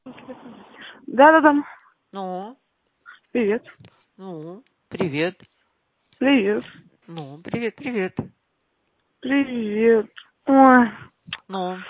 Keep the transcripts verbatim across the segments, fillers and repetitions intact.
Да-да-да. Ну, Привет. ну, привет. Привет. Ну, привет, привет. Привет. Ой. Ну,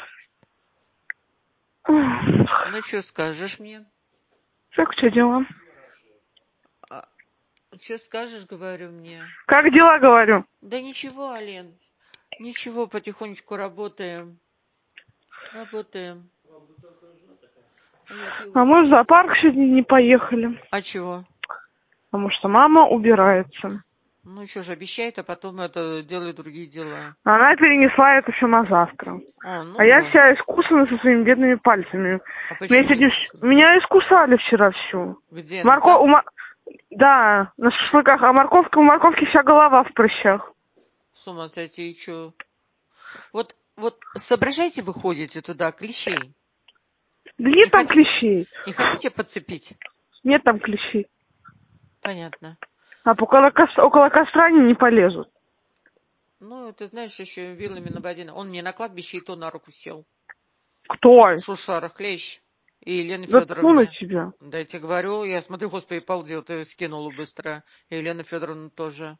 Ох. ну что скажешь мне? Как у тебя дела? А, что скажешь, говорю мне? Как дела, говорю? Да ничего, Ален, ничего, потихонечку работаем. Работаем. А я пью А вот мы в так. зоопарк сегодня не поехали. А чего? Потому что мама убирается. Ну, что же, обещает, а потом это делает другие дела. Она перенесла это все на завтра. А, А ну я да. вся искусана со своими бедными пальцами. А Меня, почему сегодня... искусственно? Меня искусали вчера всю. Где она Морко... там? у ма- Да, на шашлыках. А морковка у морковки вся голова в прыщах. С ума сойти, и что? Вот, вот соображайте, вы ходите туда, клещей. Да нет Не там хотите, клещей. не хотите подцепить? Нет там клещей. Понятно. А около, кос- около костра они не полезут. Ну, ты знаешь, еще вилами на воде. Он мне на кладбище и то на руку сел. Кто? Шушара, хлещ. И Елене Да тьфу на Федоровне. тебя. Да я тебе говорю, я смотрю, господи, полдел, ты скинула быстро. И Елена Федоровна тоже.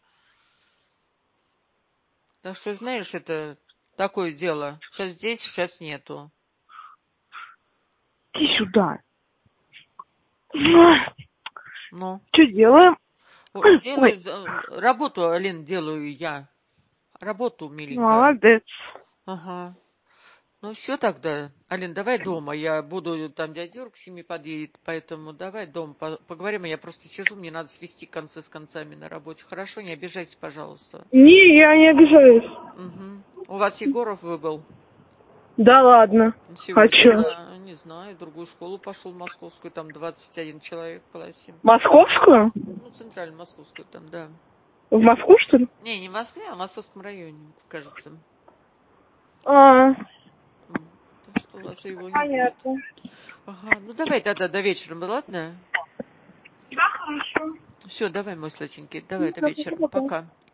Так что, знаешь, это такое дело. Сейчас здесь, сейчас нету. Иди сюда. Ну, Что делаем? Ой, делаю, за- работу, Алин, делаю я. Работу, миленькая. молодец. Ага. Ну все тогда. Алин, давай дома. Я буду, там дядя Юрк к семи подъедет, поэтому давай дома по- поговорим. Я просто сижу, мне надо свести концы с концами на работе. Хорошо, не обижайся, пожалуйста. Не, я не обижаюсь. Угу. У вас Егоров выбыл Да ладно. А сегодня, чё? да, не знаю, в другую школу пошел, московскую, там двадцать один человек в классе. Московскую? Ну, центральную московскую там, да. В Москву, что ли? Не, не в Москве, а в Московском районе, кажется. А, М. Так что у вас его не будет. понятно. Ага, ну давай тогда до вечера, ладно? Да, хорошо. Все, давай, мой сладенький, давай Ну, до да, вечера. пока-пока. Пока.